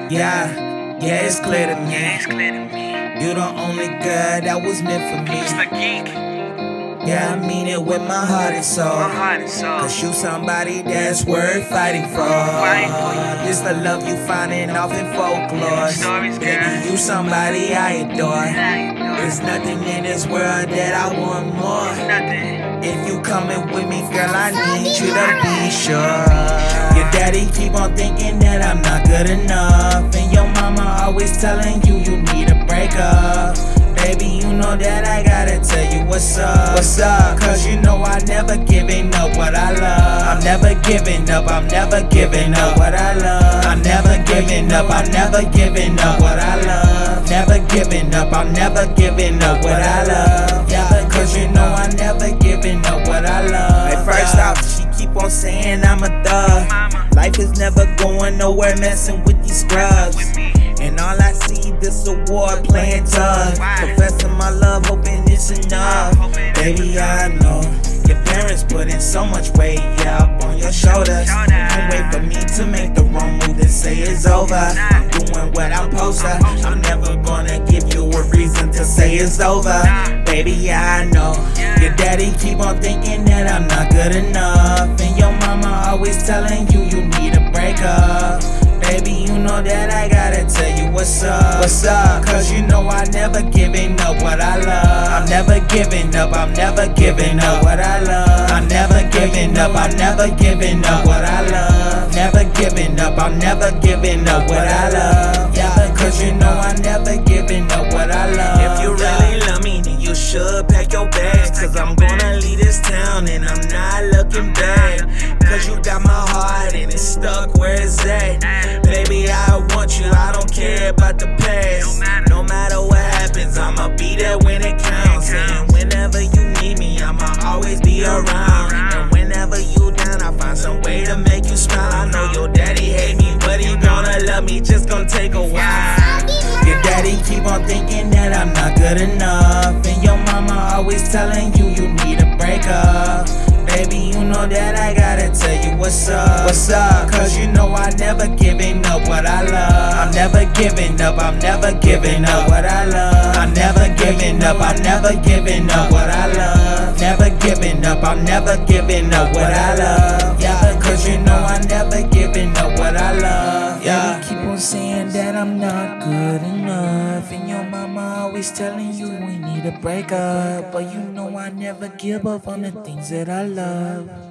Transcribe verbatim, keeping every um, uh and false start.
Yeah, yeah, it's clear to me. Yeah, it's clear to me. You the only girl that was meant for me. It's the geek. Yeah, I mean it with my heart and soul. My heart and soul. Cause you somebody that's worth fighting for. Fighting for. It's the love you finding off in folklore. Stories, Baby, girl. you somebody I adore. I adore. There's nothing in this world that I want more. Nothing. If you coming with me, girl, I need you to be sure. Your daddy keep on thinking that I'm not good enough, and your mama always telling you you need a breakup. Baby, you know that I gotta tell you what's up. What's up? Cause you know I never giving up what I love. I'm never giving up, I'm never giving up what I love. I'm never giving up, I'm never giving up what I love. Never giving up, I'm never giving up what I love. Yeah, cause you know I never giving up what I love. At first off, she keep on saying I'm a thug. Life is never going nowhere messing with these scrubs. And all I see this award playing tug. Professing my love, hoping it's enough. Baby, I know your parents put in so much weight, yeah, up on your shoulders. Don't wait for me to make the wrong move and say it's over. I'm doing what I'm supposed to. I'm never gonna give you a reason to say it's over. Baby, yeah, I know your daddy keep on thinking that I'm not good enough, and your mama always telling you you need a breakup. Baby, you know that I gotta tell you what's up. What's up? Cause you know I never giving up what I love. I'm never giving up, I'm never giving up what I love. I'm never giving up, I'm never giving up what I love. Never giving up, I'm never giving up what I love. Yeah, cause you know I never giving up what I love. If you really love me, then you should pack your bags. Cause I'm gonna leave this town and I'm not looking back. Cause you got my heart and it's stuck where it's at. Baby, I want you, I don't care about the past. No matter what happens, I'ma be there when it counts. And whenever you need me, I'ma always be around. And whenever you down, I find some way to make you smile. I know your daddy hate me, but he gonna love me, just gonna take a while. Your daddy keep on thinking that I'm not good enough, and your mama always telling you you need a breakup. Baby, you know that I gotta tell you what's up. What's up? Cause you know I never giving up what I love. I'm never giving up, I'm never giving up what I love. I'm never giving up, I'm never giving up what I love. Never giving up, I'm never giving up what I love. Yeah, cause you know I never giving up what I love. Yeah, keep on saying that I'm not good enough, and your mama always telling you we need a breakup. But you know I never give up on the things that I love.